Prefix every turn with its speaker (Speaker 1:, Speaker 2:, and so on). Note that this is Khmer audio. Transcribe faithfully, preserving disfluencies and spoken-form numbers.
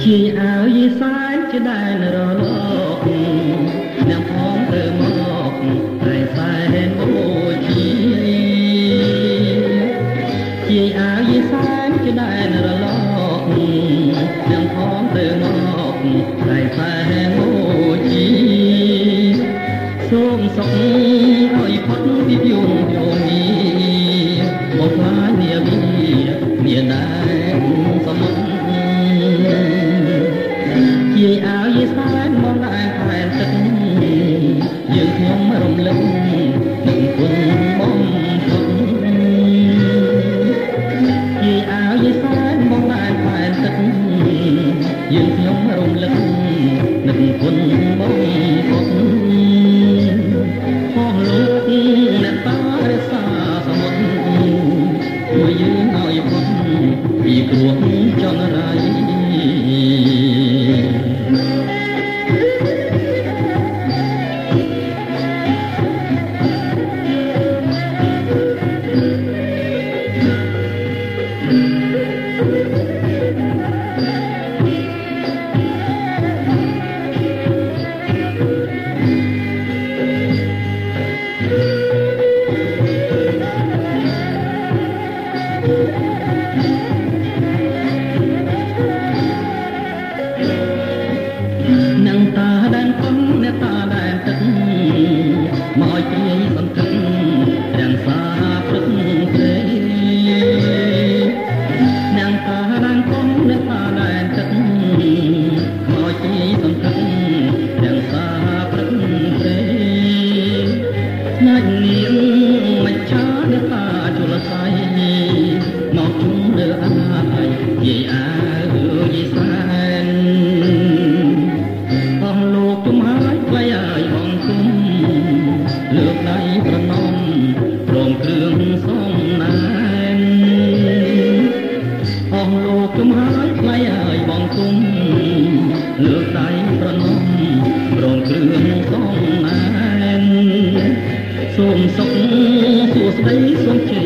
Speaker 1: ជាអើយសាយជាដែនរលកអ្នកផងទៅមកតែសែនអូជាជាអើយសាយជាដែនរលកអ្នកផងទៅមកតែសែនអូជាសូមសុខឲ្យផុតពីយងយងនេះមកខ្លាចនាវីមានដែរសមុទ្រជាអើយសែនមកឯខែនទឹកយើងខ្ញុំរំលឹកនឹងគុណបំផុតជាអើយសែនមកឯខែនទឹកយើងខ្ញុំរំលឹកនឹងគុណបំផុតអស់លោកអ្នកតារសាសមុទ្រជួយយើងឲ្យផុតពីគ្រោះចង្រៃនឹងតាដែនកំអ្នកតាដែនទឹកមកព្រាយសន្តិរាំងសាព្រឹកព្រៃនឹងតាដែនកំអ្នកតាដែនទឹកមកព្រាយសន្តិរាំងសាព្រឹកព្រៃណាច់នាងមច្ឆាអ្នកតាជលស័យមកជុំលើអាយយាយអើយសែនលើកដៃប្រណំព្រមគ្រឿងសំណានអស់លោកជំហើយថ្លៃហើយបងគុំលើកដៃប្រណំព្រមគ្រឿងសំណានសូមសុខសួស្ដីសូមជ័យ